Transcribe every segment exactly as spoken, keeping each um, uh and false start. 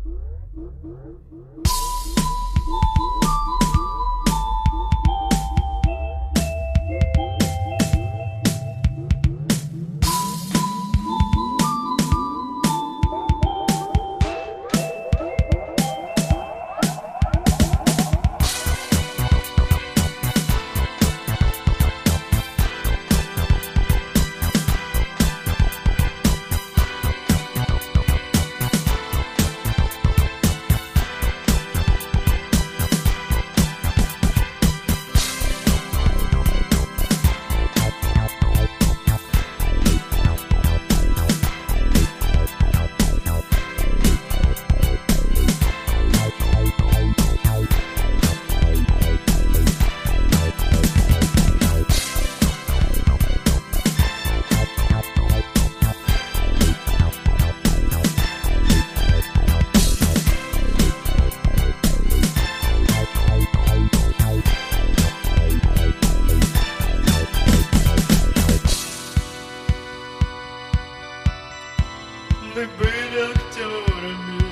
Мы были актерами,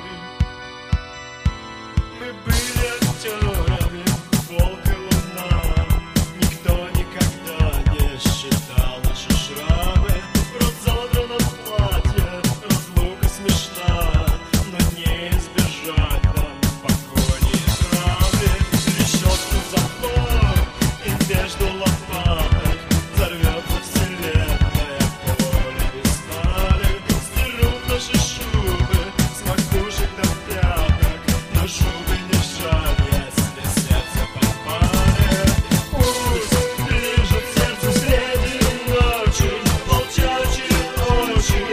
мы были актерами, волк и луна. Никто никогда не считал наши шрамы. Рот задран от платья, разлука смешна, но не избежать нам погони и травли. Решетку забор и между лопаток взорвется вселенная, поле без стали. Стерут наши шубы с макушек до пяток, но шубы не жаль, если сердце подпалит. Пусть лежит сердце среди ночи, волчачьи очи.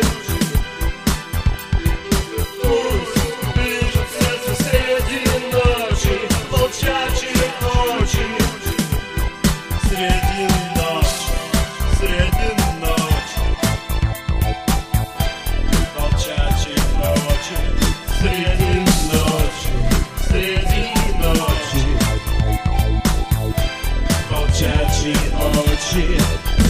Пусть лежит сердце среди ночи, волчачьи очи. Среди ночи, среди ночи, волчачьи очи. Среди ночи, среди ночи, волчачьи очи.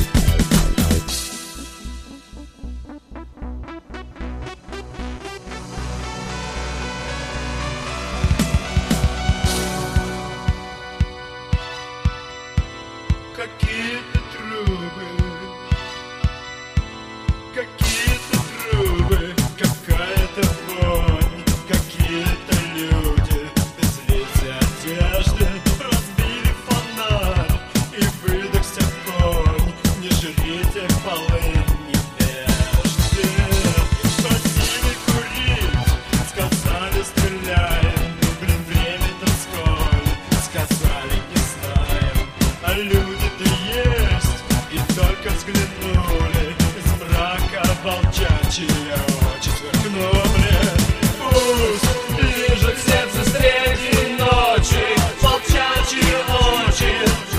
Какие-то трубы, какие-то трубы, какая-то вонь, какие-то люди без лиц и одежды. Разбили фонарь и выдохся конь. Не жрите полынь, не вешайте. Просили курить, сказали стреляем. Блин, время-то сколь, сказали не знаем. А люди-то есть, и только взглянули, из мрака волчачьи очи сверкнули. Пусть лежит сердце среди ночи, волчачьи очи.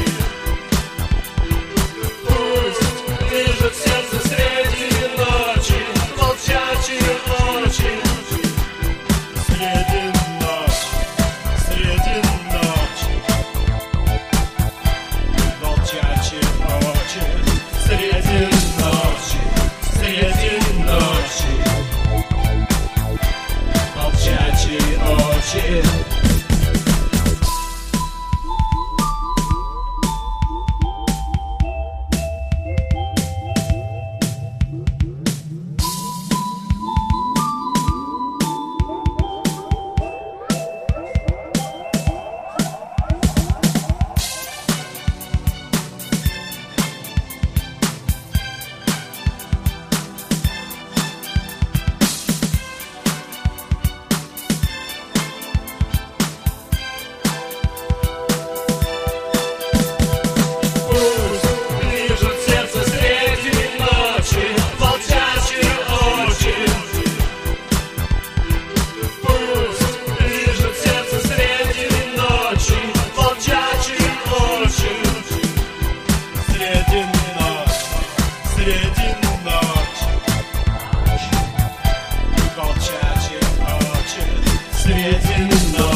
Пусть лежит сердце среди ночи, волчачьи очи. Среди ночи, среди ночи, волчачьи очи. Среди ночи, среди ночи, волчачьи очи. Среди ночи,